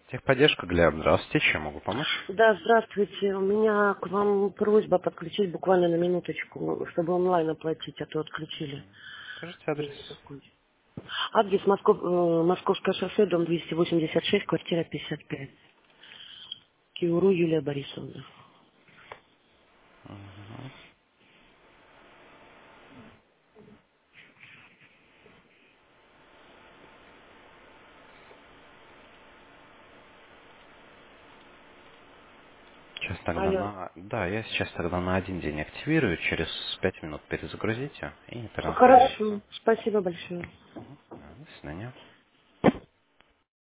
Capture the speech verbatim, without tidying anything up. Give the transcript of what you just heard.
Техподдержка, Глеб, здравствуйте, чем могу помочь? Да, здравствуйте. У меня к вам просьба подключить буквально на минуточку, чтобы онлайн оплатить, а то отключили. Скажите адрес. Есть такой. Адрес Москов, э, Московское шоссе, дом двести восемьдесят шесть, квартира пятьдесят пять. Киуру Юлия Борисовна. Мгм. Сейчас тогда Алло. на... Да, я сейчас тогда на один день активирую, через пять минут перезагрузите и транслируйте. Хорошо. Спасибо большое. Мгм. Да, до свидания.